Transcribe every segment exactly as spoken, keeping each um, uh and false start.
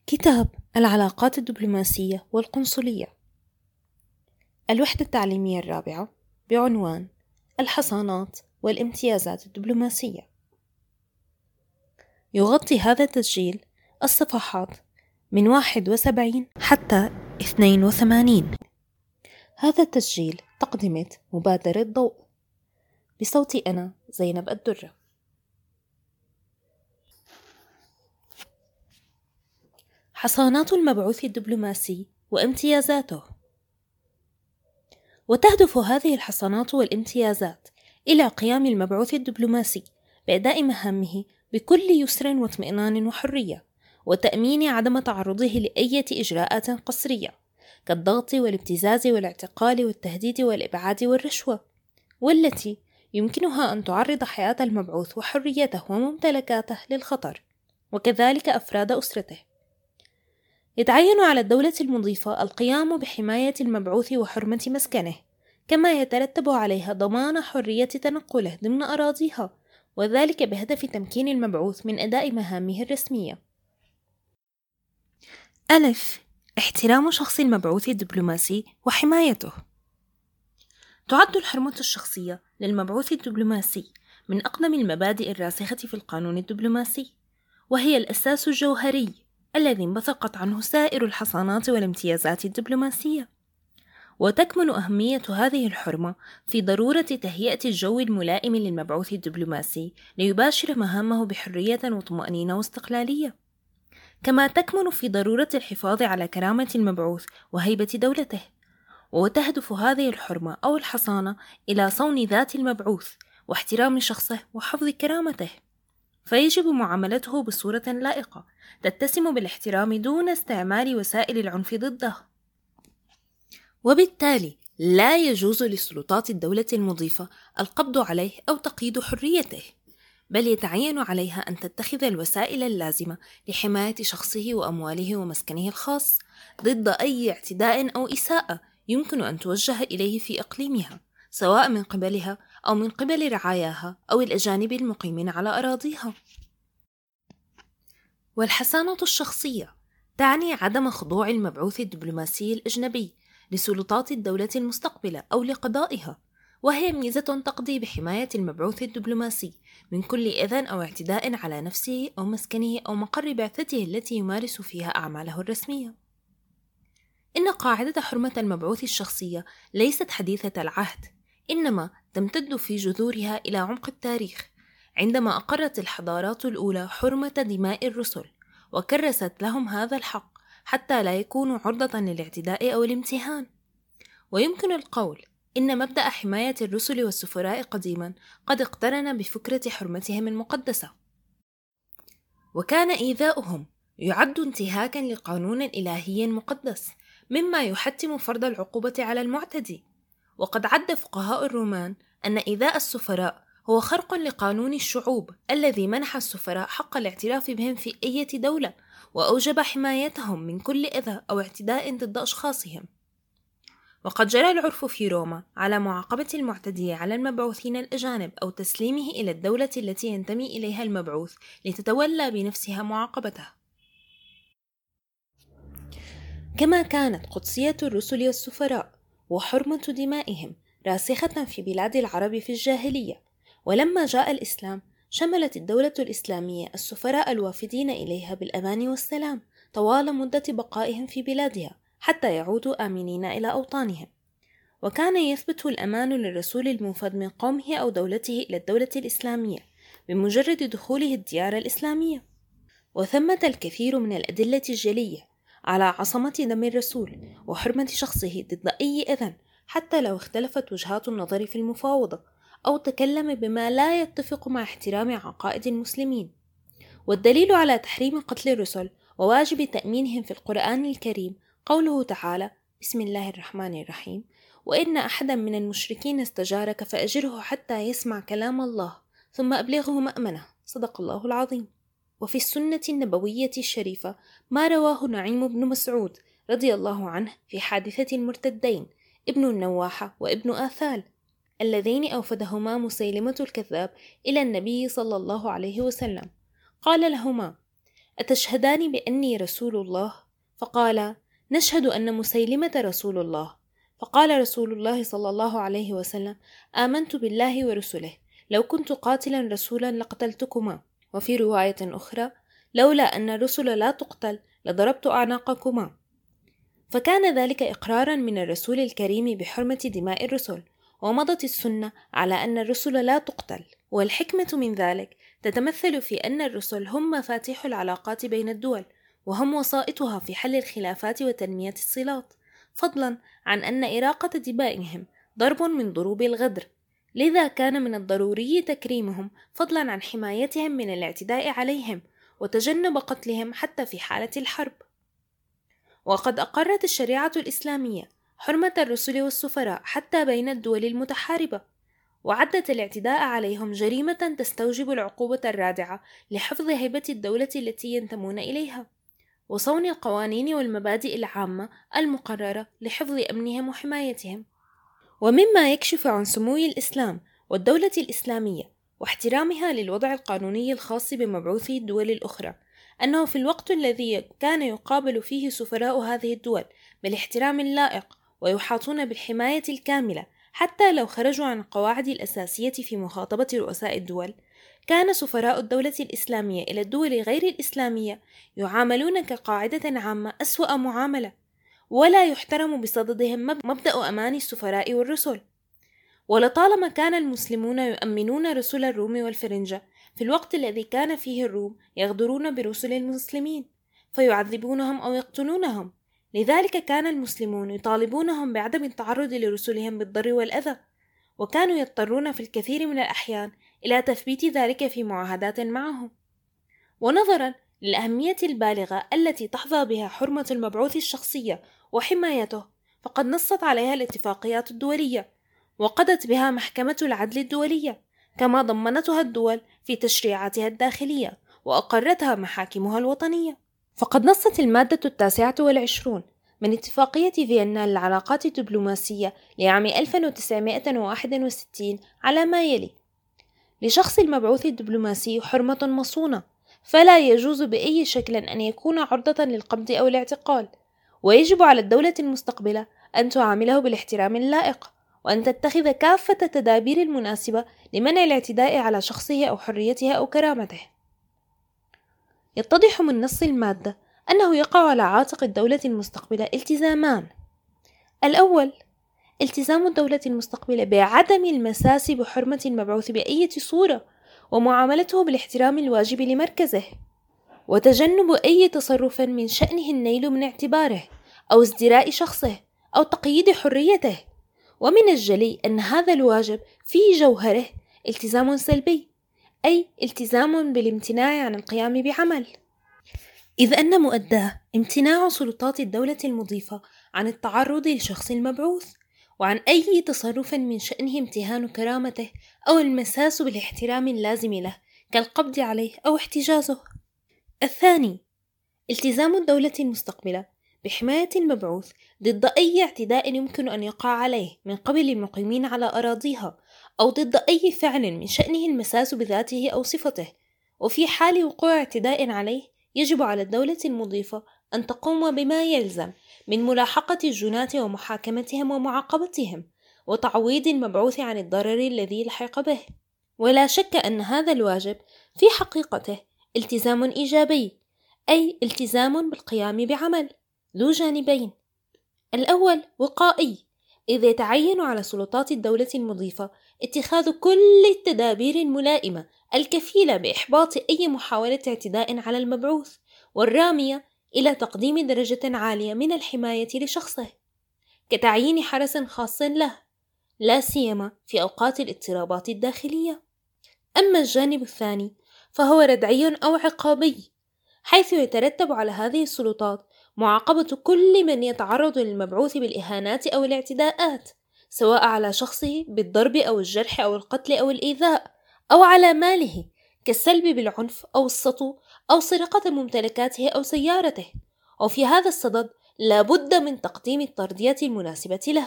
كتاب العلاقات الدبلوماسية والقنصلية، الوحدة التعليمية الرابعة، بعنوان الحصانات والامتيازات الدبلوماسية. يغطي هذا التسجيل الصفحات من واحد وسبعين حتى اثنين وثمانين. هذا التسجيل تقدمة مبادرة ضوء، بصوتي أنا زينب الدرة. حصانات المبعوث الدبلوماسي وامتيازاته. وتهدف هذه الحصانات والامتيازات إلى قيام المبعوث الدبلوماسي بأداء مهامه بكل يسر واطمئنان وحرية، وتأمين عدم تعرضه لأي إجراءات قسرية كالضغط والابتزاز والاعتقال والتهديد والإبعاد والرشوة، والتي يمكنها أن تعرض حياة المبعوث وحريته وممتلكاته للخطر، وكذلك أفراد أسرته. يتعين على الدولة المضيفة القيام بحماية المبعوث وحرمة مسكنه، كما يترتب عليها ضمان حرية تنقله ضمن أراضيها، وذلك بهدف تمكين المبعوث من أداء مهامه الرسمية. ألف. احترام شخص المبعوث الدبلوماسي وحمايته. تعد الحرمة الشخصية للمبعوث الدبلوماسي من أقدم المبادئ الراسخة في القانون الدبلوماسي، وهي الأساس الجوهري الذي انبثقت عنه سائر الحصانات والامتيازات الدبلوماسية. وتكمن أهمية هذه الحرمة في ضرورة تهيئة الجو الملائم للمبعوث الدبلوماسي ليباشر مهامه بحرية وطمأنينة واستقلالية، كما تكمن في ضرورة الحفاظ على كرامة المبعوث وهيبة دولته. وتهدف هذه الحرمة أو الحصانة إلى صون ذات المبعوث واحترام شخصه وحفظ كرامته، فيجب معاملته بصورة لائقة تتسم بالاحترام دون استعمال وسائل العنف ضده. وبالتالي لا يجوز لسلطات الدولة المضيفة القبض عليه أو تقييد حريته، بل يتعين عليها أن تتخذ الوسائل اللازمة لحماية شخصه وأمواله ومسكنه الخاص ضد أي اعتداء أو إساءة يمكن أن توجه إليه في إقليمها، سواء من قبلها أو من قبل رعاياها أو الأجانب المقيمين على أراضيها. والحصانة الشخصية تعني عدم خضوع المبعوث الدبلوماسي الأجنبي لسلطات الدولة المستقبلة أو لقضائها، وهي ميزة تقضي بحماية المبعوث الدبلوماسي من كل أذى أو اعتداء على نفسه أو مسكنه أو مقر بعثته التي يمارس فيها أعماله الرسمية. إن قاعدة حرمة المبعوث الشخصية ليست حديثة العهد، إنما تمتد في جذورها إلى عمق التاريخ، عندما أقرت الحضارات الأولى حرمة دماء الرسل وكرست لهم هذا الحق حتى لا يكونوا عرضة للاعتداء أو الامتهان. ويمكن القول إن مبدأ حماية الرسل والسفراء قديما قد اقترن بفكرة حرمتهم المقدسة، وكان إيذاؤهم يعد انتهاكا لقانون إلهي مقدس، مما يحتم فرض العقوبة على المعتدي. وقد عد فقهاء الرومان أن إيذاء السفراء هو خرق لقانون الشعوب الذي منح السفراء حق الاعتراف بهم في أي دولة، وأوجب حمايتهم من كل أذى أو اعتداء ضد أشخاصهم. وقد جرى العرف في روما على معاقبة المعتدي على المبعوثين الأجانب أو تسليمه إلى الدولة التي ينتمي إليها المبعوث لتتولى بنفسها معاقبته. كما كانت قدسية الرسل والسفراء وحرمة دمائهم راسخة في بلاد العرب في الجاهلية، ولما جاء الإسلام شملت الدولة الإسلامية السفراء الوافدين إليها بالأمان والسلام طوال مدة بقائهم في بلادها حتى يعودوا آمنين إلى أوطانهم. وكان يثبت الأمان للرسول الموفد من قومه أو دولته إلى الدولة الإسلامية بمجرد دخوله الديار الإسلامية. وثمة الكثير من الأدلة الجلية على عصمة دم الرسول وحرمة شخصه ضد أي أذى، حتى لو اختلفت وجهات النظر في المفاوضة أو تكلم بما لا يتفق مع احترام عقائد المسلمين. والدليل على تحريم قتل الرسل وواجب تأمينهم في القرآن الكريم قوله تعالى: بسم الله الرحمن الرحيم: وإن أحدا من المشركين استجارك فأجره حتى يسمع كلام الله ثم أبلغه مأمنه. صدق الله العظيم. وفي السنة النبوية الشريفة ما رواه نعيم بن مسعود رضي الله عنه في حادثة المرتدين ابن النواحة وابن آثال اللذين أوفدهما مسيلمة الكذاب إلى النبي صلى الله عليه وسلم. قال لهما: أتشهدان بأني رسول الله؟ فقال: نشهد أن مسيلمة رسول الله. فقال رسول الله صلى الله عليه وسلم: آمنت بالله ورسله، لو كنت قاتلا رسولا لقتلتكما. وفي رواية أخرى: لولا أن الرسل لا تقتل لضربت أعناقكما. فكان ذلك إقرارا من الرسول الكريم بحرمة دماء الرسل، ومضت السنة على أن الرسل لا تقتل. والحكمة من ذلك تتمثل في أن الرسل هم مفاتيح العلاقات بين الدول، وهم وسائطها في حل الخلافات وتنمية الصلات، فضلا عن أن إراقة دمائهم ضرب من ضروب الغدر، لذا كان من الضروري تكريمهم فضلا عن حمايتهم من الاعتداء عليهم وتجنب قتلهم حتى في حالة الحرب. وقد أقرت الشريعة الإسلامية حرمة الرسل والسفراء حتى بين الدول المتحاربة، وعدت الاعتداء عليهم جريمة تستوجب العقوبة الرادعة لحفظ هيبة الدولة التي ينتمون إليها، وصون القوانين والمبادئ العامة المقررة لحفظ أمنهم وحمايتهم. ومما يكشف عن سمو الإسلام والدولة الإسلامية واحترامها للوضع القانوني الخاص بمبعوثي الدول الأخرى أنه في الوقت الذي كان يقابل فيه سفراء هذه الدول بالاحترام اللائق ويحاطون بالحماية الكاملة حتى لو خرجوا عن القواعد الأساسية في مخاطبة رؤساء الدول، كان سفراء الدولة الإسلامية إلى الدول غير الإسلامية يعاملون كقاعدة عامة أسوأ معاملة، ولا يحترم بصددهم مبدأ أمان السفراء والرسل. ولطالما كان المسلمون يؤمنون رسل الروم والفرنجة في الوقت الذي كان فيه الروم يغدرون برسل المسلمين فيعذبونهم أو يقتلونهم، لذلك كان المسلمون يطالبونهم بعدم التعرض لرسلهم بالضر والأذى، وكانوا يضطرون في الكثير من الأحيان إلى تثبيت ذلك في معاهدات معهم. ونظرا للأهمية البالغة التي تحظى بها حرمة المبعوث الشخصية وحمايته، فقد نصت عليها الاتفاقيات الدولية وقضت بها محكمة العدل الدولية، كما ضمنتها الدول في تشريعاتها الداخلية وأقرتها محاكمها الوطنية. فقد نصت المادة التاسعة والعشرون من اتفاقية فيينا للعلاقات الدبلوماسية لعام ألف وتسعمائة وواحد وستين على ما يلي: لشخص المبعوث الدبلوماسي حرمة مصونة، فلا يجوز بأي شكل أن يكون عرضة للقبض أو الاعتقال، ويجب على الدولة المستقبلة أن تعامله بالاحترام اللائق، وأن تتخذ كافة التدابير المناسبة لمنع الاعتداء على شخصه أو حريته أو كرامته. يتضح من نص المادة أنه يقع على عاتق الدولة المستقبلة التزامان: الأول، التزام الدولة المستقبلة بعدم المساس بحرمة المبعوث بأي صورة ومعاملته بالاحترام الواجب لمركزه، وتجنب أي تصرف من شأنه النيل من اعتباره أو ازدراء شخصه أو تقييد حريته. ومن الجلي أن هذا الواجب في جوهره التزام سلبي، أي التزام بالامتناع عن القيام بعمل، إذ أن مؤداه امتناع سلطات الدولة المضيفة عن التعرض لشخص المبعوث وعن أي تصرف من شأنه امتهان كرامته أو المساس بالاحترام اللازم له كالقبض عليه أو احتجازه. الثاني، التزام الدولة المستقبلة بحماية المبعوث ضد أي اعتداء يمكن أن يقع عليه من قبل المقيمين على أراضيها، أو ضد أي فعل من شأنه المساس بذاته أو صفته، وفي حال وقوع اعتداء عليه يجب على الدولة المضيفة أن تقوم بما يلزم من ملاحقة الجناة ومحاكمتهم ومعاقبتهم وتعويض المبعوث عن الضرر الذي لحق به. ولا شك أن هذا الواجب في حقيقته التزام إيجابي، أي التزام بالقيام بعمل ذو جانبين: الأول وقائي، إذ يتعين على سلطات الدولة المضيفة اتخاذ كل التدابير الملائمة الكفيلة بإحباط أي محاولة اعتداء على المبعوث والرامية إلى تقديم درجة عالية من الحماية لشخصه، كتعيين حرس خاص له، لا سيما في أوقات الاضطرابات الداخلية. أما الجانب الثاني فهو ردعي أو عقابي، حيث يترتب على هذه السلطات معاقبة كل من يتعرض للمبعوث بالإهانات أو الاعتداءات، سواء على شخصه بالضرب أو الجرح أو القتل أو الإيذاء، أو على ماله كالسلب بالعنف أو السطو أو سرقة ممتلكاته أو سيارته، وفي هذا الصدد لا بد من تقديم الترضية المناسبة له.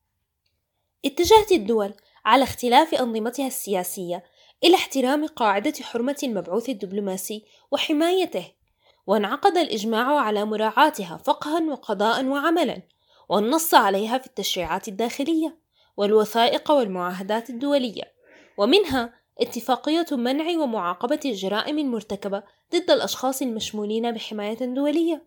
اتجهت الدول على اختلاف أنظمتها السياسية إلى احترام قاعدة حرمة المبعوث الدبلوماسي وحمايته، وانعقد الإجماع على مراعاتها فقها وقضاء وعملا، والنص عليها في التشريعات الداخلية والوثائق والمعاهدات الدولية، ومنها اتفاقية منع ومعاقبة الجرائم المرتكبة ضد الأشخاص المشمولين بحماية دولية،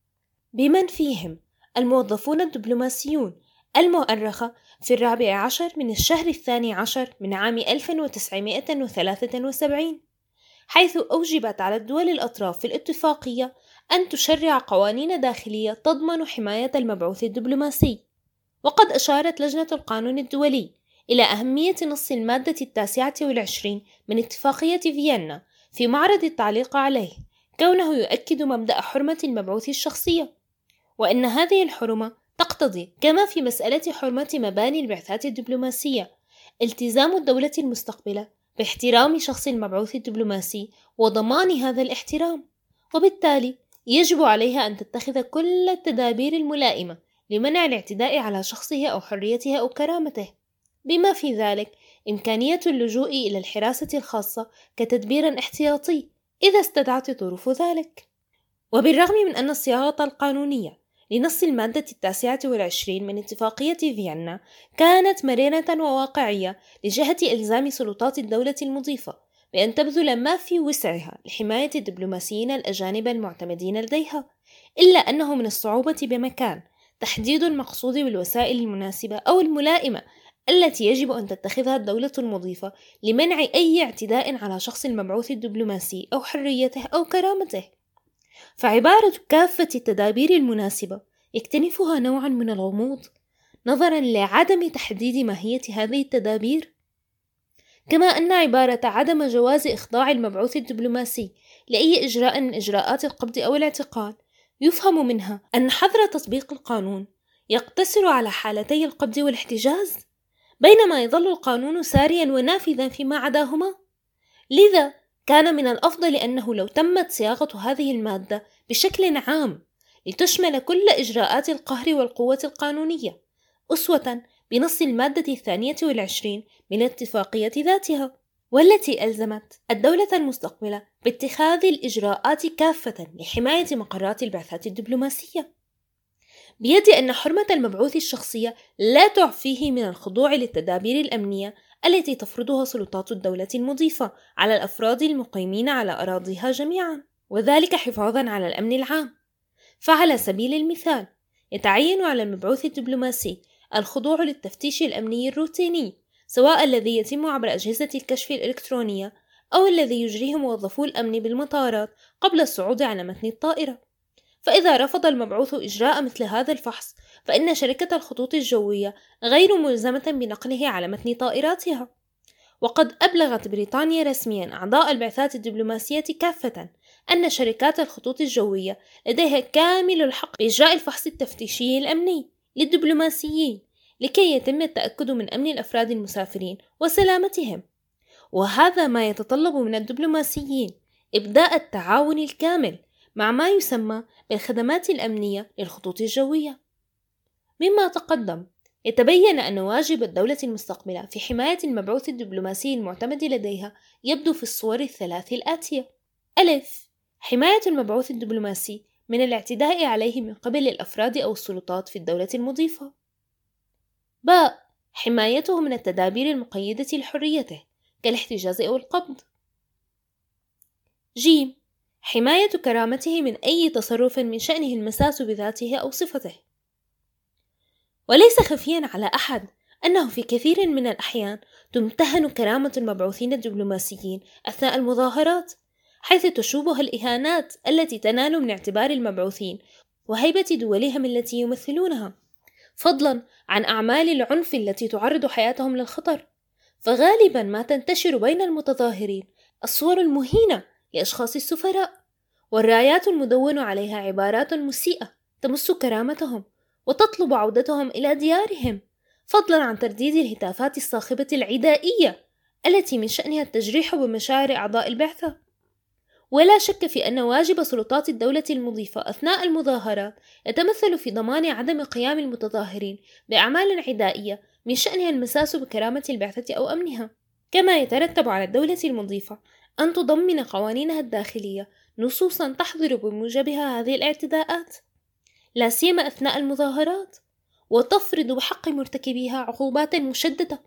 بمن فيهم الموظفون الدبلوماسيون، المؤرخة في الرابع عشر من الشهر الثاني عشر من عام ألف وتسعمائة وثلاثة وسبعين، حيث أوجبت على الدول الأطراف في الاتفاقية أن تشرع قوانين داخلية تضمن حماية المبعوث الدبلوماسي. وقد أشارت لجنة القانون الدولي إلى أهمية نص المادة التاسعة والعشرين من اتفاقية فيينا في معرض التعليق عليه، كونه يؤكد مبدأ حرمة المبعوث الشخصية، وأن هذه الحرمة تقتضي كما في مسألة حرمة مباني البعثات الدبلوماسية التزام الدولة المستقبلة باحترام شخص المبعوث الدبلوماسي وضمان هذا الاحترام، وبالتالي يجب عليها أن تتخذ كل التدابير الملائمة لمنع الاعتداء على شخصه أو حريته أو كرامته، بما في ذلك إمكانية اللجوء إلى الحراسة الخاصة كتدبير احتياطي إذا استدعت ظروف ذلك. وبالرغم من أن الصياغة القانونية لنص المادة التاسعة والعشرين من اتفاقية فيينا كانت مرنة وواقعية لجهة إلزام سلطات الدولة المضيفة بأن تبذل ما في وسعها لحماية الدبلوماسيين الأجانب المعتمدين لديها، إلا أنه من الصعوبة بمكان تحديد المقصود بالوسائل المناسبة أو الملائمة التي يجب أن تتخذها الدولة المضيفة لمنع أي اعتداء على شخص المبعوث الدبلوماسي أو حريته أو كرامته. فعبارة كافة التدابير المناسبة يكتنفها نوعا من الغموض نظرا لعدم تحديد ماهية هذه التدابير، كما أن عبارة عدم جواز إخضاع المبعوث الدبلوماسي لأي إجراء من إجراءات القبض أو الاعتقال يفهم منها أن حظر تطبيق القانون يقتصر على حالتي القبض والاحتجاز، بينما يظل القانون ساريا ونافذا فيما عداهما. لذا كان من الأفضل أنه لو تمت صياغة هذه المادة بشكل عام لتشمل كل إجراءات القهر والقوة القانونية، أسوة بنص المادة الثانية والعشرين من الاتفاقية ذاتها، والتي ألزمت الدولة المستقبلة باتخاذ الإجراءات كافة لحماية مقرات البعثات الدبلوماسية، بيد أن حرمة المبعوث الشخصية لا تعفيه من الخضوع للتدابير الأمنية التي تفرضها سلطات الدولة المضيفة على الأفراد المقيمين على أراضيها جميعا، وذلك حفاظا على الأمن العام. فعلى سبيل المثال يتعين على المبعوث الدبلوماسي الخضوع للتفتيش الأمني الروتيني، سواء الذي يتم عبر أجهزة الكشف الإلكترونية أو الذي يجريه موظفو الأمن بالمطارات قبل الصعود على متن الطائرة. فإذا رفض المبعوث إجراء مثل هذا الفحص فإن شركة الخطوط الجوية غير ملزمة بنقله على متن طائراتها. وقد أبلغت بريطانيا رسميا أعضاء البعثات الدبلوماسية كافة أن شركات الخطوط الجوية لديها كامل الحق بإجراء الفحص التفتيشي الأمني للدبلوماسيين لكي يتم التأكد من أمن الأفراد المسافرين وسلامتهم، وهذا ما يتطلب من الدبلوماسيين إبداء التعاون الكامل مع ما يسمى بالخدمات الأمنية للخطوط الجوية. مما تقدم يتبين أن واجب الدولة المستقبلة في حماية المبعوث الدبلوماسي المعتمد لديها يبدو في الصور الثلاث الآتية: ألف، حماية المبعوث الدبلوماسي من الاعتداء عليه من قبل الأفراد أو السلطات في الدولة المضيفة. باء، حمايته من التدابير المقيدة لحريته كالاحتجاز أو القبض. جيم، حماية كرامته من أي تصرف من شأنه المساس بذاته أو صفته. وليس خفيا على أحد أنه في كثير من الأحيان تمتهن كرامة المبعوثين الدبلوماسيين أثناء المظاهرات، حيث تشوبها الإهانات التي تنال من اعتبار المبعوثين وهيبة دولهم التي يمثلونها، فضلا عن أعمال العنف التي تعرض حياتهم للخطر. فغالبا ما تنتشر بين المتظاهرين الصور المهينة لأشخاص السفراء، والرايات المدون عليها عبارات مسيئة تمس كرامتهم وتطلب عودتهم إلى ديارهم، فضلا عن ترديد الهتافات الصاخبة العدائية التي من شأنها التجريح بمشاعر أعضاء البعثة. ولا شك في أن واجب سلطات الدولة المضيفة أثناء المظاهرات يتمثل في ضمان عدم قيام المتظاهرين بأعمال عدائية من شأنها المساس بكرامة البعثة أو أمنها، كما يترتب على الدولة المضيفة أن تضمن قوانينها الداخلية نصوصا تحظر بموجبها هذه الاعتداءات لا سيما أثناء المظاهرات، وتفرض بحق مرتكبيها عقوبات مشددة.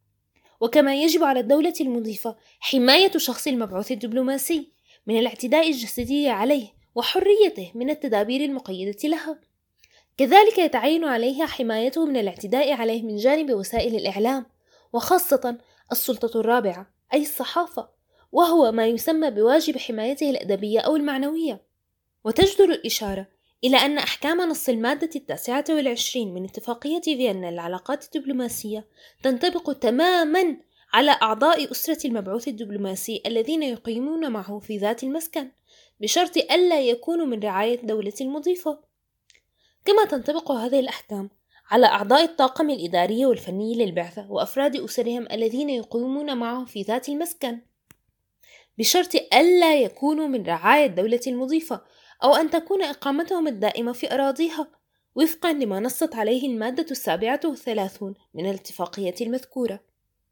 وكما يجب على الدولة المضيفة حماية شخص المبعوث الدبلوماسي من الاعتداء الجسدي عليه وحريته من التدابير المقيدة لها. كذلك يتعين عليها حمايته من الاعتداء عليه من جانب وسائل الإعلام، وخاصة السلطة الرابعة أي الصحافة، وهو ما يسمى بواجب حمايته الأدبية أو المعنوية. وتجدر الإشارة إلى أن أحكام نص المادة التاسعة والعشرين من اتفاقية فيينا للعلاقات الدبلوماسية تنطبق تماما على أعضاء أسرة المبعوث الدبلوماسي الذين يقيمون معه في ذات المسكن، بشرط ألا يكونوا من رعاية الدولة المضيفة. كما تنطبق هذه الأحكام على أعضاء الطاقم الإداري والفني للبعثة وأفراد أسرهم الذين يقيمون معه في ذات المسكن، بشرط ألا يكونوا من رعاية الدولة المضيفة، أو أن تكون إقامتهم الدائمة في أراضيها وفقا لما نصت عليه المادة السابعة والثلاثون من الاتفاقية المذكورة.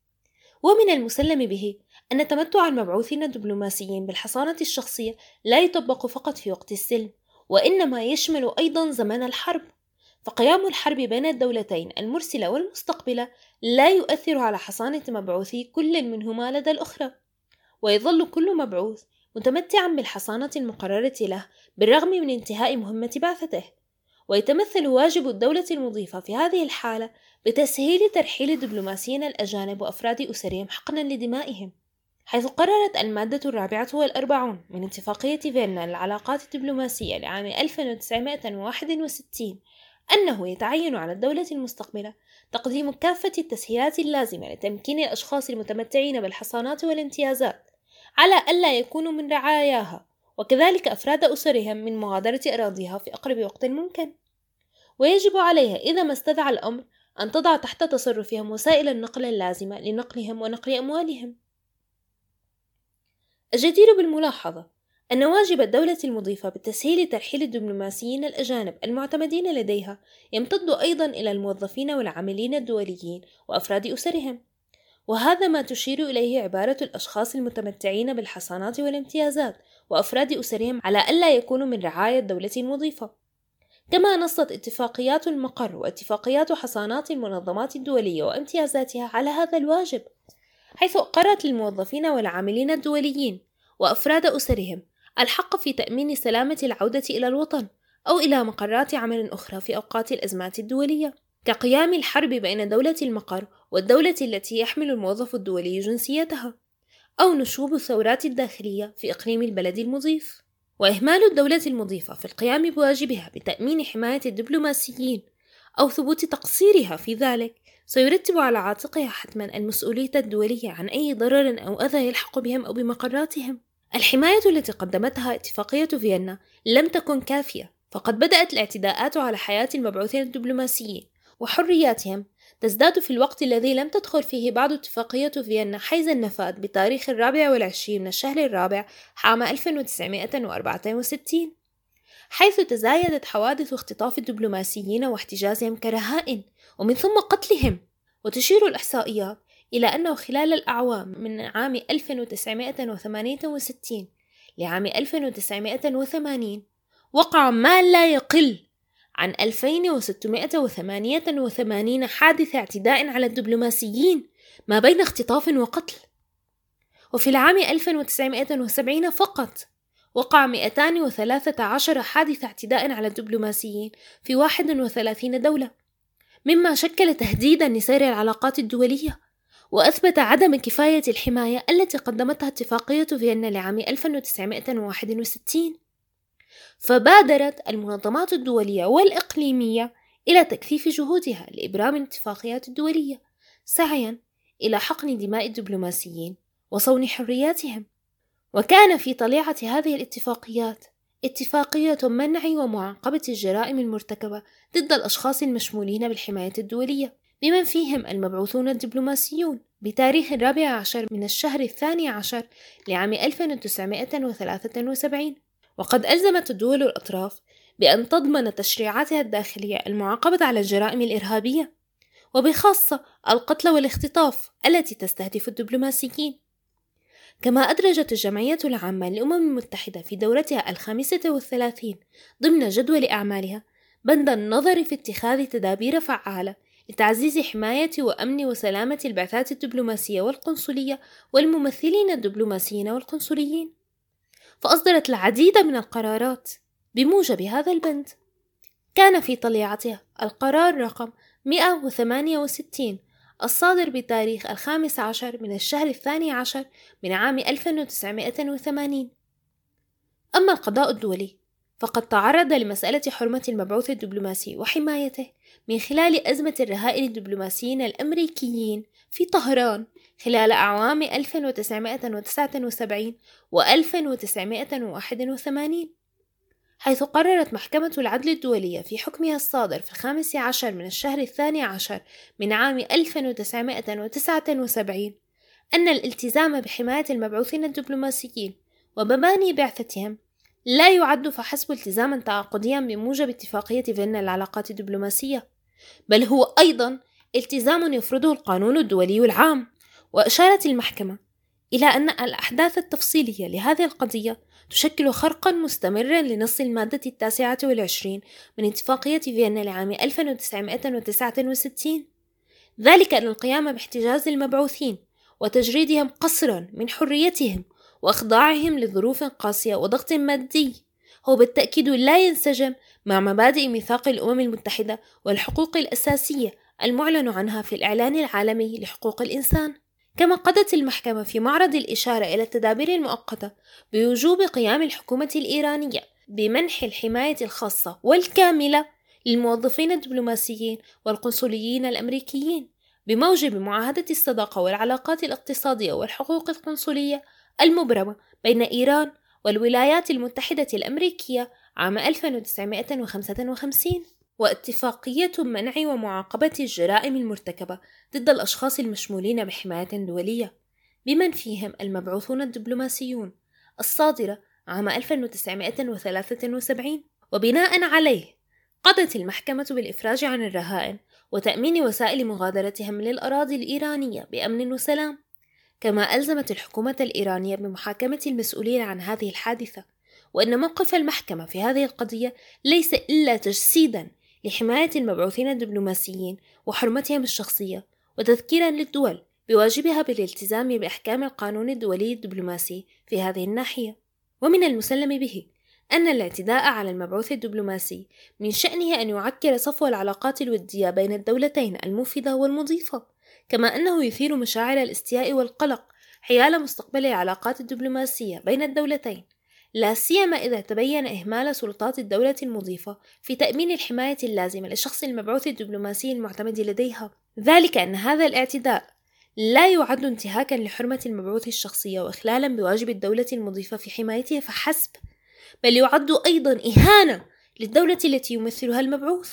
ومن المسلم به أن تمتع المبعوثين الدبلوماسيين بالحصانة الشخصية لا يطبق فقط في وقت السلم، وإنما يشمل أيضا زمن الحرب، فقيام الحرب بين الدولتين المرسلة والمستقبلة لا يؤثر على حصانة مبعوثي كل منهما لدى الأخرى، ويظل كل مبعوث متمتعا بالحصانة المقررة له بالرغم من انتهاء مهمة بعثته. ويتمثل واجب الدولة المضيفة في هذه الحالة بتسهيل ترحيل الدبلوماسيين الأجانب وأفراد أسرهم حقنا لدمائهم، حيث قررت المادة الرابعة والأربعون من اتفاقية فيينا للعلاقات الدبلوماسية لعام ألف وتسعمائة وواحد وستين أنه يتعين على الدولة المستقبلة تقديم كافة التسهيلات اللازمة لتمكين الأشخاص المتمتعين بالحصانات والامتيازات على ألا يكونوا من رعاياها، وكذلك أفراد أسرهم من مغادرة أراضيها في أقرب وقت ممكن. ويجب عليها إذا ما استدعى الأمر أن تضع تحت تصرفهم وسائل النقل اللازمة لنقلهم ونقل أموالهم. الجدير بالملاحظة أن واجب الدولة المضيفة بتسهيل ترحيل الدبلوماسيين الأجانب المعتمدين لديها يمتد أيضا إلى الموظفين والعاملين الدوليين وأفراد أسرهم، وهذا ما تشير إليه عبارة الأشخاص المتمتعين بالحصانات والامتيازات وأفراد أسرهم على ألا يكونوا من رعاية الدولة المضيفة. كما نصت اتفاقيات المقر واتفاقيات حصانات المنظمات الدولية وامتيازاتها على هذا الواجب، حيث أقرت للموظفين والعاملين الدوليين وأفراد أسرهم الحق في تأمين سلامة العودة إلى الوطن أو إلى مقرات عمل أخرى في أوقات الأزمات الدولية، كقيام الحرب بين دولة المقر والدولة التي يحمل الموظف الدولي جنسيتها، أو نشوب الثورات الداخلية في إقليم البلد المضيف. وإهمال الدولة المضيفة في القيام بواجبها بتأمين حماية الدبلوماسيين أو ثبوت تقصيرها في ذلك سيرتب على عاتقها حتما المسؤولية الدولية عن أي ضرر أو أذى يلحق بهم أو بمقراتهم. الحماية التي قدمتها اتفاقية فيينا لم تكن كافية، فقد بدأت الاعتداءات على حياة المبعوثين الدبلوماسيين وحرياتهم تزداد في الوقت الذي لم تدخل فيه بعد اتفاقية فيينا حيز النفاذ بتاريخ الرابع والعشرين من الشهر الرابع عام ألف وتسعمائة وأربعة وستين، حيث تزايدت حوادث اختطاف الدبلوماسيين واحتجازهم كرهائن ومن ثم قتلهم. وتشير الإحصائيات إلى أنه خلال الأعوام من عام ألف وتسعمائة وثمانية وستين لعام ألف وتسعمائة وثمانين وقع ما لا يقل عن ألفين وستمائة وثمانية وثمانين حادثة اعتداء على الدبلوماسيين ما بين اختطاف وقتل. وفي العام ألف وتسعمائة وسبعين فقط وقع مئتين وثلاثة عشر حادثة اعتداء على الدبلوماسيين في واحد وثلاثين دولة، مما شكل تهديدا لسير العلاقات الدولية، وأثبت عدم كفاية الحماية التي قدمتها اتفاقية فيينا لعام ألف وتسعمائة وواحد وستين. فبادرت المنظمات الدولية والإقليمية إلى تكثيف جهودها لإبرام الاتفاقيات الدولية سعيا إلى حقن دماء الدبلوماسيين وصون حرياتهم. وكان في طليعة هذه الاتفاقيات اتفاقية منع ومعاقبة الجرائم المرتكبة ضد الأشخاص المشمولين بالحماية الدولية بمن فيهم المبعوثون الدبلوماسيون بتاريخ الرابع عشر من الشهر الثاني عشر لعام ألف وتسعمائة وثلاثة وسبعين. وقد ألزمت الدول الأطراف بأن تضمن تشريعاتها الداخلية المعاقبة على الجرائم الإرهابية، وبخاصة القتل والاختطاف التي تستهدف الدبلوماسيين. كما أدرجت الجمعية العامة للأمم المتحدة في دورتها الخامسة والثلاثين ضمن جدول أعمالها بند النظر في اتخاذ تدابير فعالة لتعزيز حماية وأمن وسلامة البعثات الدبلوماسية والقنصلية والممثلين الدبلوماسيين والقنصليين، فأصدرت العديد من القرارات بموجب هذا البند. كان في طليعتها القرار رقم مئة وثمانية وستين الصادر بتاريخ الخامس عشر من الشهر الثاني عشر من عام ألف وتسعمائة وثمانين. أما القضاء الدولي فقد تعرض لمسألة حرمة المبعوث الدبلوماسي وحمايته من خلال أزمة الرهائن الدبلوماسيين الأمريكيين في طهران خلال أعوام ألف وتسعمائة وتسعة وسبعين و ألف وتسعمائة وواحد وثمانين، حيث قررت محكمة العدل الدولية في حكمها الصادر في الخامس عشر من الشهر الثاني عشر من عام ألف وتسعمائة وتسعة وسبعين أن الالتزام بحماية المبعوثين الدبلوماسيين ومباني بعثتهم لا يعد فحسب التزاما تعاقديا بموجب اتفاقية فيينا للعلاقات الدبلوماسية، بل هو أيضا التزام يفرضه القانون الدولي العام. وأشارت المحكمة إلى أن الأحداث التفصيلية لهذه القضية تشكل خرقا مستمرا لنص المادة التاسعة والعشرين من اتفاقية فيينا لعام ألف وتسعمائة وتسعة وستين، ذلك أن القيام باحتجاز المبعوثين وتجريدهم قسرا من حريتهم وإخضاعهم لظروف قاسية وضغط مادي هو بالتأكيد لا ينسجم مع مبادئ ميثاق الأمم المتحدة والحقوق الأساسية المعلن عنها في الإعلان العالمي لحقوق الإنسان. كما قضت المحكمة في معرض الإشارة إلى التدابير المؤقتة بوجوب قيام الحكومة الإيرانية بمنح الحماية الخاصة والكاملة للموظفين الدبلوماسيين والقنصليين الأمريكيين بموجب معاهدة الصداقة والعلاقات الاقتصادية والحقوق القنصلية المبرمة بين إيران والولايات المتحدة الأمريكية عام ألف وتسعمائة وخمسة وخمسين، واتفاقية منع ومعاقبة الجرائم المرتكبة ضد الأشخاص المشمولين بحماية دولية بمن فيهم المبعوثون الدبلوماسيون الصادرة عام ألف وتسعمائة وثلاثة وسبعين. وبناء عليه قضت المحكمة بالإفراج عن الرهائن وتأمين وسائل مغادرتهم للأراضي الإيرانية بأمن وسلام، كما ألزمت الحكومة الإيرانية بمحاكمة المسؤولين عن هذه الحادثة، وأن موقف المحكمة في هذه القضية ليس إلا تجسيدا لحماية المبعوثين الدبلوماسيين وحرمتهم الشخصية، وتذكيرا للدول بواجبها بالالتزام بأحكام القانون الدولي الدبلوماسي في هذه الناحية. ومن المسلم به أن الاعتداء على المبعوث الدبلوماسي من شأنه أن يعكر صفو العلاقات الودية بين الدولتين المفيدة والمضيفة، كما أنه يثير مشاعر الاستياء والقلق حيال مستقبل العلاقات الدبلوماسية بين الدولتين، لا سيما إذا تبين إهمال سلطات الدولة المضيفة في تأمين الحماية اللازمة للشخص المبعوث الدبلوماسي المعتمد لديها، ذلك أن هذا الاعتداء لا يعد انتهاكا لحرمة المبعوث الشخصية وإخلالا بواجب الدولة المضيفة في حمايته فحسب، بل يعد أيضا إهانة للدولة التي يمثلها المبعوث.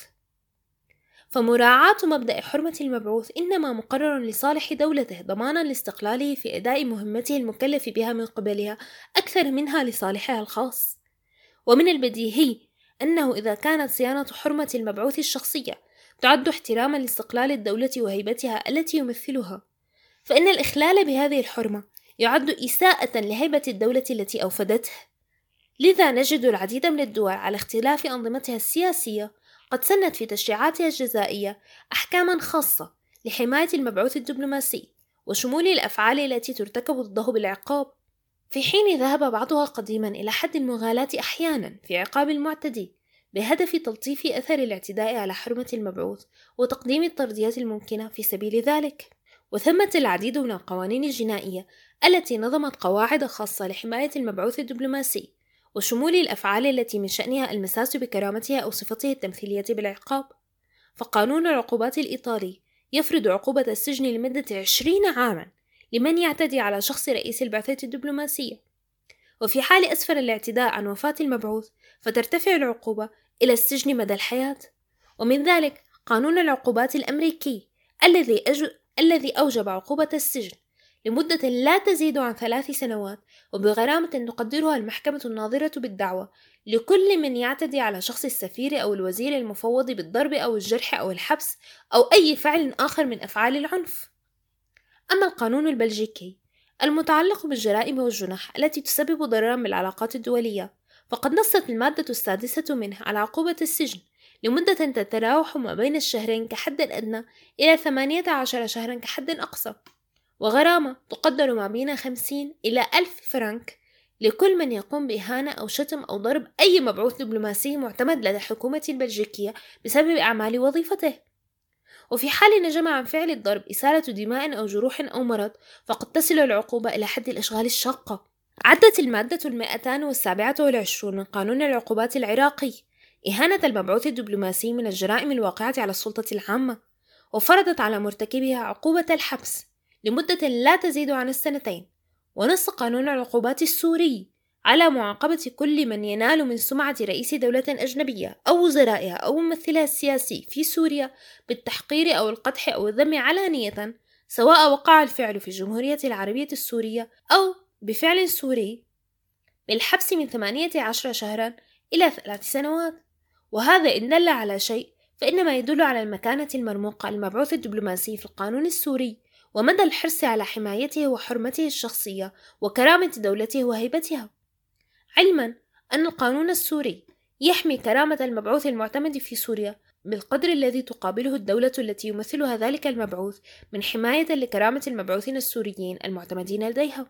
فمراعاة مبدأ حرمة المبعوث إنما مقرر لصالح دولته ضمانا لاستقلاله في أداء مهمته المكلف بها من قبلها أكثر منها لصالحها الخاص. ومن البديهي أنه إذا كانت صيانة حرمة المبعوث الشخصية تعد احتراما لاستقلال الدولة وهيبتها التي يمثلها، فإن الإخلال بهذه الحرمة يعد إساءة لهيبة الدولة التي أوفدته. لذا نجد العديد من الدول على اختلاف أنظمتها السياسية قد سنت في تشريعاتها الجزائية أحكاما خاصة لحماية المبعوث الدبلوماسي وشمول الأفعال التي ترتكب ضده بالعقاب، في حين ذهب بعضها قديما إلى حد المغالاة أحيانا في عقاب المعتدي بهدف تلطيف أثر الاعتداء على حرمة المبعوث وتقديم الترضيات الممكنة في سبيل ذلك. وثمة العديد من القوانين الجنائية التي نظمت قواعد خاصة لحماية المبعوث الدبلوماسي وشمول الأفعال التي من شأنها المساس بكرامتها أو صفته التمثيلية بالعقاب. فقانون العقوبات الإيطالي يفرض عقوبة السجن لمدة عشرين عاما لمن يعتدي على شخص رئيس البعثة الدبلوماسية، وفي حال أسفر الاعتداء عن وفاة المبعوث فترتفع العقوبة إلى السجن مدى الحياة. ومن ذلك قانون العقوبات الأمريكي الذي أج... الذي أوجب عقوبة السجن لمدة لا تزيد عن ثلاث سنوات وبغرامة تقدرها المحكمة الناظرة بالدعوة لكل من يعتدي على شخص السفير أو الوزير المفوض بالضرب أو الجرح أو الحبس أو أي فعل آخر من أفعال العنف. أما القانون البلجيكي المتعلق بالجرائم والجنح التي تسبب ضررا بالعلاقات الدولية، فقد نصت المادة السادسة منه على عقوبة السجن لمدة تتراوح ما بين الشهرين كحد أدنى إلى ثمانية عشر شهرا كحد أقصى، وغرامة تقدر ما بين خمسين إلى ألف فرنك لكل من يقوم بإهانة أو شتم أو ضرب أي مبعوث دبلوماسي معتمد لدى الحكومة البلجيكية بسبب أعمال وظيفته. وفي حال نجم عن فعل الضرب إسالة دماء أو جروح أو مرض، فقد تصل العقوبة إلى حد الإشغال الشاقة. عدت المادة المائتان والسابعة والعشرون من قانون العقوبات العراقي إهانة المبعوث الدبلوماسي من الجرائم الواقعة على السلطة العامة، وفرضت على مرتكبها عقوبة الحبس لمدة لا تزيد عن السنتين. ونص قانون العقوبات السوري على معاقبة كل من ينال من سمعة رئيس دولة أجنبية أو وزرائها أو ممثلها السياسي في سوريا بالتحقير أو القدح أو الذم علانية، سواء وقع الفعل في الجمهورية العربية السورية أو بفعل سوري، بالحبس من ثمانية عشر شهرا إلى ثلاث سنوات. وهذا إن دل على شيء فإنما يدل على المكانة المرموقة للمبعوث الدبلوماسي في القانون السوري، ومدى الحرص على حمايته وحرمته الشخصية وكرامة دولته وهيبتها، علما أن القانون السوري يحمي كرامة المبعوث المعتمد في سوريا بالقدر الذي تقابله الدولة التي يمثلها ذلك المبعوث من حماية لكرامة المبعوثين السوريين المعتمدين لديها.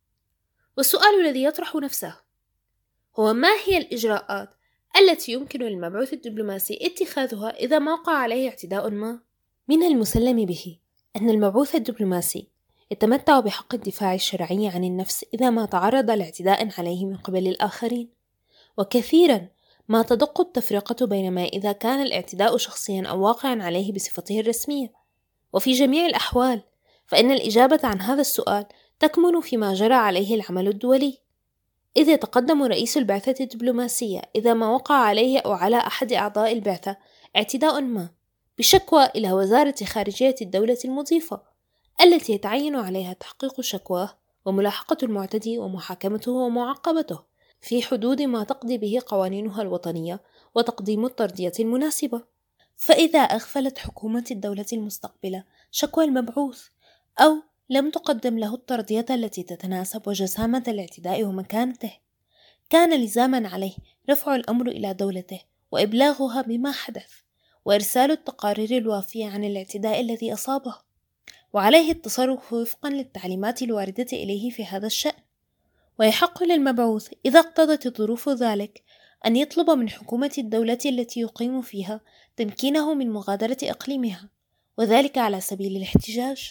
والسؤال الذي يطرح نفسه هو: ما هي الإجراءات التي يمكن للمبعوث الدبلوماسي اتخاذها إذا ما وقع عليه اعتداء ما؟ من المسلم به أن المبعوث الدبلوماسي يتمتع بحق الدفاع الشرعي عن النفس إذا ما تعرض لاعتداء عليه من قبل الآخرين، وكثيرا ما تدق التفرقة بين ما إذا كان الاعتداء شخصيا أو واقعا عليه بصفته الرسمية. وفي جميع الأحوال فإن الإجابة عن هذا السؤال تكمن فيما جرى عليه العمل الدولي، إذ يتقدم رئيس البعثة الدبلوماسية إذا ما وقع عليه أو على أحد أعضاء البعثة اعتداء ما بشكوى إلى وزارة خارجية الدولة المضيفة التي يتعين عليها تحقيق شكواه وملاحقة المعتدي ومحاكمته ومعاقبته في حدود ما تقضي به قوانينها الوطنية وتقديم الترضية المناسبة. فإذا أغفلت حكومة الدولة المستقبلة شكوى المبعوث أو لم تقدم له الترضية التي تتناسب وجسامة الاعتداء ومكانته، كان لزاما عليه رفع الأمر إلى دولته وإبلاغها بما حدث وإرسال التقارير الوافية عن الاعتداء الذي أصابه، وعليه التصرف وفقا للتعليمات الواردة إليه في هذا الشأن. ويحق للمبعوث إذا اقتضت الظروف ذلك أن يطلب من حكومة الدولة التي يقيم فيها تمكينه من مغادرة إقليمها، وذلك على سبيل الاحتجاج.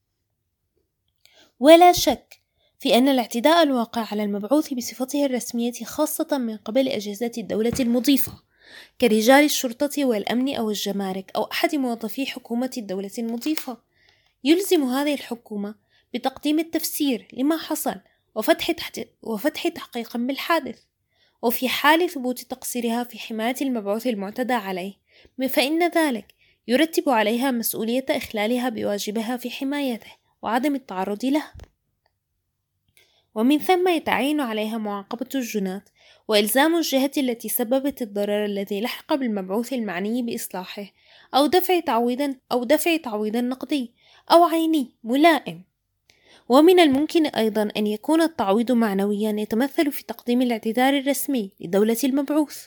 ولا شك في أن الاعتداء الواقع على المبعوث بصفته الرسمية خاصة من قبل أجهزة الدولة المضيفة كرجال الشرطة والأمن أو الجمارك أو أحد موظفي حكومة الدولة المضيفة يلزم هذه الحكومة بتقديم التفسير لما حصل وفتح, تحت... وفتح تحقيق بالحادث. وفي حال ثبوت تقصيرها في حماية المبعوث المعتدى عليه فإن ذلك يرتب عليها مسؤولية إخلالها بواجبها في حمايته وعدم التعرض له، ومن ثم يتعين عليها معاقبة الجناة وإلزام الجهة التي سببت الضرر الذي لحق بالمبعوث المعني بإصلاحه أو دفع تعويض أو دفع تعويض نقدي أو عيني ملائم. ومن الممكن أيضا أن يكون التعويض معنويا يتمثل في تقديم الاعتذار الرسمي لدولة المبعوث.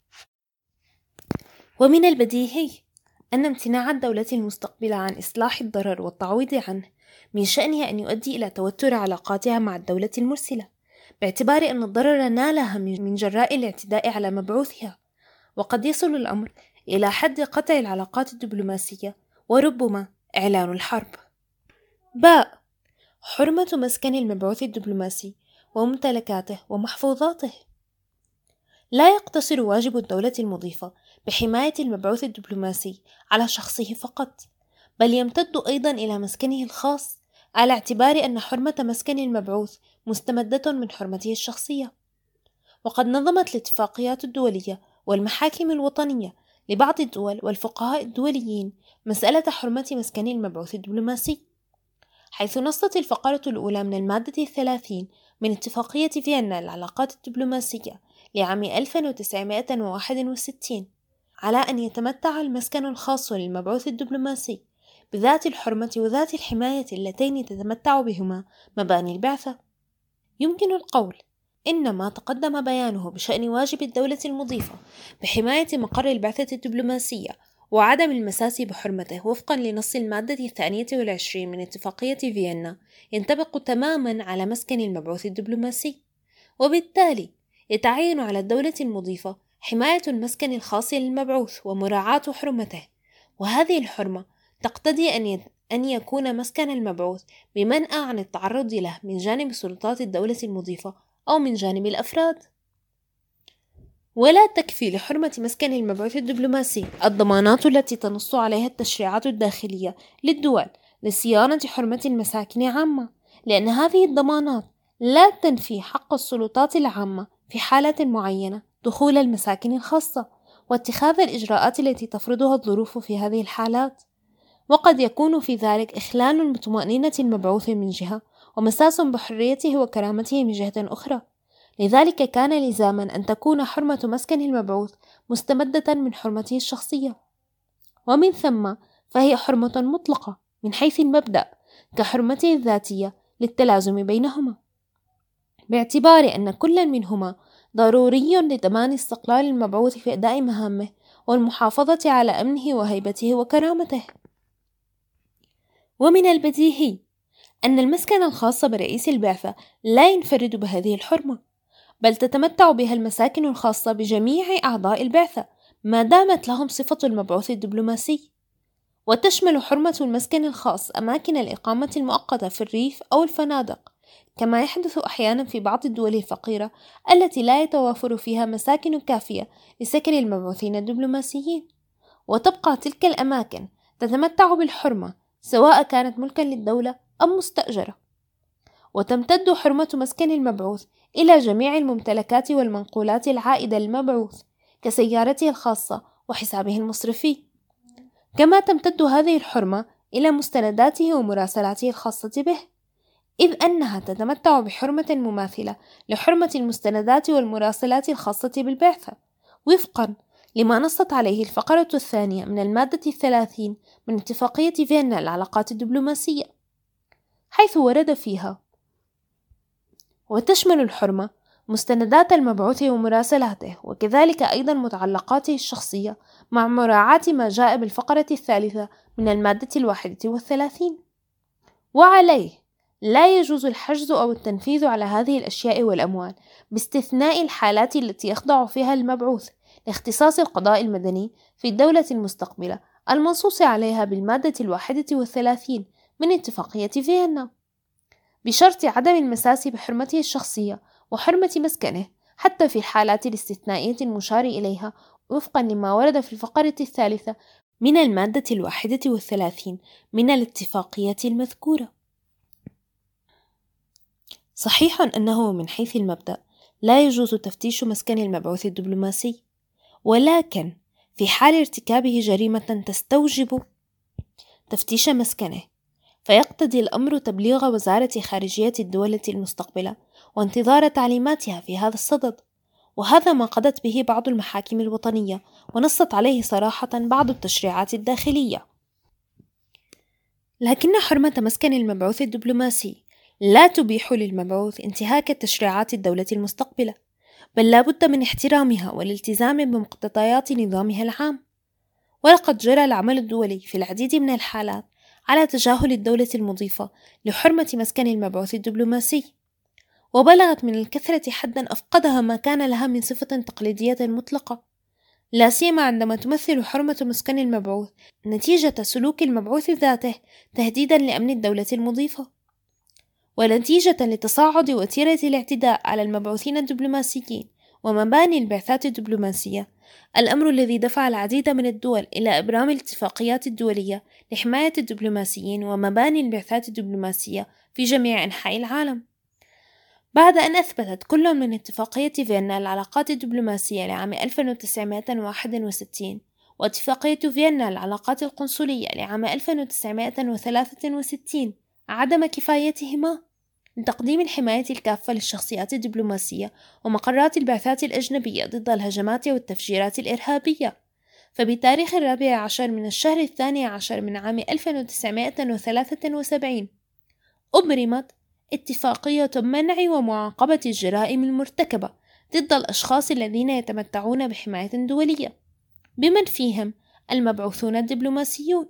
ومن البديهي أن امتناع الدولة المستقبلة عن إصلاح الضرر والتعويض عنه من شأنها أن يؤدي إلى توتر علاقاتها مع الدولة المرسلة، باعتبار أن الضرر نالها من جراء الاعتداء على مبعوثها، وقد يصل الأمر إلى حد قطع العلاقات الدبلوماسية وربما إعلان الحرب. باء حرمة مسكن المبعوث الدبلوماسي وممتلكاته ومحفوظاته. لا يقتصر واجب الدولة المضيفة بحماية المبعوث الدبلوماسي على شخصه فقط، بل يمتد أيضا إلى مسكنه الخاص، على اعتبار أن حرمة مسكن المبعوث مستمدة من حرمته الشخصية. وقد نظمت الاتفاقيات الدولية والمحاكم الوطنية لبعض الدول والفقهاء الدوليين مسألة حرمة مسكن المبعوث الدبلوماسي، حيث نصت الفقرة الأولى من المادة الثلاثين من اتفاقية فيينا للعلاقات الدبلوماسية لعام ألف وتسعمائة وواحد وستين على أن يتمتع المسكن الخاص للمبعوث الدبلوماسي بذات الحرمة وذات الحماية اللتين تتمتع بهما مباني البعثة. يمكن القول إن ما تقدم بيانه بشأن واجب الدولة المضيفة بحماية مقر البعثة الدبلوماسية وعدم المساس بحرمته وفقا لنص المادة الثانية والعشرين من اتفاقية فيينا ينطبق تماما على مسكن المبعوث الدبلوماسي، وبالتالي يتعين على الدولة المضيفة حماية المسكن الخاص للمبعوث ومراعاة حرمته، وهذه الحرمة تقتضي أن أن يكون مسكن المبعوث بمنأى عن التعرض له من جانب سلطات الدولة المضيفة أو من جانب الأفراد. ولا تكفي لحرمة مسكن المبعوث الدبلوماسي الضمانات التي تنص عليها التشريعات الداخلية للدول لصيانة حرمة المساكن عامة، لأن هذه الضمانات لا تنفي حق السلطات العامة في حالة معينة دخول المساكن الخاصة واتخاذ الإجراءات التي تفرضها الظروف في هذه الحالات، وقد يكون في ذلك إخلال بطمأنينة المبعوث من جهة ومساس بحريته وكرامته من جهة أخرى. لذلك كان لزاما أن تكون حرمة مسكن المبعوث مستمدة من حرمته الشخصية، ومن ثم فهي حرمة مطلقة من حيث المبدأ كحرمته الذاتية للتلازم بينهما، باعتبار أن كل منهما ضروري لضمان استقلال المبعوث في أداء مهامه والمحافظة على أمنه وهيبته وكرامته. ومن البديهي أن المسكن الخاص برئيس البعثة لا ينفرد بهذه الحرمة، بل تتمتع بها المساكن الخاصة بجميع أعضاء البعثة ما دامت لهم صفة المبعوث الدبلوماسي، وتشمل حرمة المسكن الخاص أماكن الإقامة المؤقتة في الريف أو الفنادق، كما يحدث أحيانا في بعض الدول الفقيرة التي لا يتوافر فيها مساكن كافية لسكن المبعوثين الدبلوماسيين، وتبقى تلك الأماكن تتمتع بالحرمة سواء كانت ملكا للدولة أم مستأجرة. وتمتد حرمة مسكن المبعوث إلى جميع الممتلكات والمنقولات العائدة للمبعوث كسيارته الخاصة وحسابه المصرفي، كما تمتد هذه الحرمة إلى مستنداته ومراسلاته الخاصة به، إذ أنها تتمتع بحرمة مماثلة لحرمة المستندات والمراسلات الخاصة بالبعثة وفقا لما نصت عليه الفقرة الثانية من المادة الثلاثين من اتفاقية فيينا للعلاقات الدبلوماسية، حيث ورد فيها: وتشمل الحرمة مستندات المبعوث ومراسلاته وكذلك أيضا متعلقاته الشخصية مع مراعاة ما جاء بالفقرة الثالثة من المادة الواحدة والثلاثين. وعليه لا يجوز الحجز أو التنفيذ على هذه الأشياء والأموال باستثناء الحالات التي يخضع فيها المبعوث لاختصاص القضاء المدني في الدولة المستقبلة المنصوص عليها بالمادة الواحدة والثلاثين من اتفاقية فيينا، بشرط عدم المساس بحرمته الشخصية وحرمة مسكنه حتى في الحالات الاستثنائية المشار إليها وفقا لما ورد في الفقرة الثالثة من المادة الواحدة والثلاثين من الاتفاقية المذكورة. صحيح أنه من حيث المبدأ لا يجوز تفتيش مسكن المبعوث الدبلوماسي، ولكن في حال ارتكابه جريمة تستوجب تفتيش مسكنه فيقتضي الأمر تبليغ وزارة خارجية الدولة المستقبلة وانتظار تعليماتها في هذا الصدد، وهذا ما قضت به بعض المحاكم الوطنية ونصت عليه صراحة بعض التشريعات الداخلية. لكن حرمة مسكن المبعوث الدبلوماسي لا تبيح للمبعوث انتهاك تشريعات الدولة المستقبلة، بل لا بد من احترامها والالتزام بمقتضيات نظامها العام. ولقد جرى العمل الدولي في العديد من الحالات على تجاهل الدولة المضيفة لحرمة مسكن المبعوث الدبلوماسي، وبلغت من الكثرة حدا أفقدها ما كان لها من صفة تقليدية مطلقة، لا سيما عندما تمثل حرمة مسكن المبعوث نتيجة سلوك المبعوث ذاته تهديدا لأمن الدولة المضيفة، ونتيجة لتصاعد وتيرة الاعتداء على المبعوثين الدبلوماسيين ومباني البعثات الدبلوماسية، الأمر الذي دفع العديد من الدول إلى إبرام الاتفاقيات الدولية لحماية الدبلوماسيين ومباني البعثات الدبلوماسية في جميع أنحاء العالم. بعد أن أثبتت كل من اتفاقية فيينا للعلاقات الدبلوماسية لعام ألف وتسعمائة وواحد وستين واتفاقية فيينا للعلاقات القنصلية لعام ألف وتسعمائة وثلاثة وستين عدم كفايتهما لتقديم الحماية الكافة للشخصيات الدبلوماسية ومقرات البعثات الأجنبية ضد الهجمات والتفجيرات الإرهابية، فبتاريخ الرابع عشر من الشهر الثاني عشر من عام ألف وتسعمائة وثلاثة وسبعين أبرمت اتفاقية منع ومعاقبة الجرائم المرتكبة ضد الأشخاص الذين يتمتعون بحماية دولية، بمن فيهم المبعوثون الدبلوماسيون،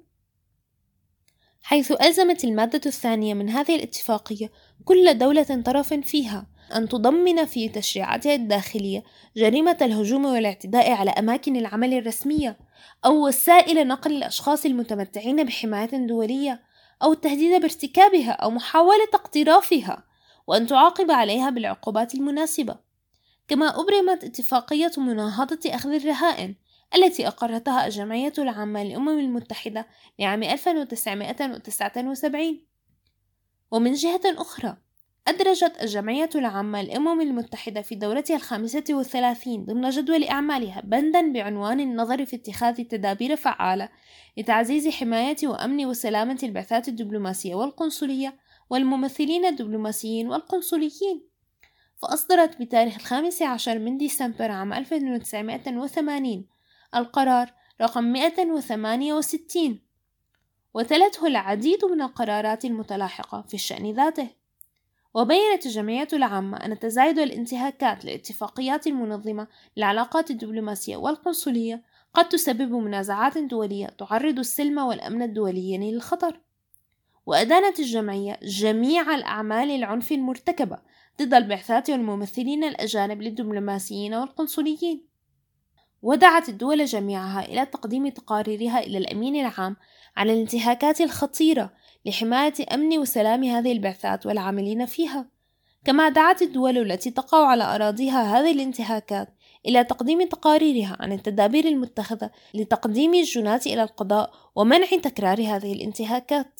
حيث ألزمت المادة الثانية من هذه الاتفاقية كل دولة طرف فيها أن تضمن في تشريعاتها الداخلية جريمة الهجوم والاعتداء على أماكن العمل الرسمية أو وسائل نقل الأشخاص المتمتعين بحماية دولية أو التهديد بارتكابها أو محاولة اقترافها، وأن تعاقب عليها بالعقوبات المناسبة. كما أبرمت اتفاقية مناهضة أخذ الرهائن التي أقرتها الجمعية العامة للأمم المتحدة لعام ألف وتسعمائة وتسعة وسبعين. ومن جهة أخرى أدرجت الجمعية العامة للأمم المتحدة في دورتها الخامسة والثلاثين ضمن جدول أعمالها بندًا بعنوان النظر في اتخاذ تدابير فعالة لتعزيز حماية وأمن وسلامة البعثات الدبلوماسية والقنصلية والممثلين الدبلوماسيين والقنصليين، فأصدرت بتاريخ الخامس عشر من ديسمبر عام ألف وتسعمائة وثمانين القرار رقم مئة وثمانية وستين، وتلته العديد من القرارات المتلاحقة في الشأن ذاته. وبيّنت الجمعية العامة أن تزايد الانتهاكات للاتفاقيات المنظمة للعلاقات الدبلوماسية والقنصلية قد تسبب منازعات دولية تعرض السلم والأمن الدوليين للخطر. وأدانت الجمعية جميع الأعمال العنف المرتكبة ضد البعثات والممثلين الأجانب للدبلوماسيين والقنصليين، ودعت الدول جميعها إلى تقديم تقاريرها إلى الأمين العام على الانتهاكات الخطيرة لحماية أمن وسلام هذه البعثات والعاملين فيها. كما دعت الدول التي تقع على أراضيها هذه الانتهاكات إلى تقديم تقاريرها عن التدابير المتخذة لتقديم الجنات إلى القضاء ومنع تكرار هذه الانتهاكات.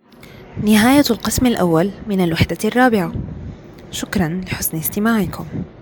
نهاية القسم الأول من الوحدة الرابعة. شكرا لحسن استماعكم.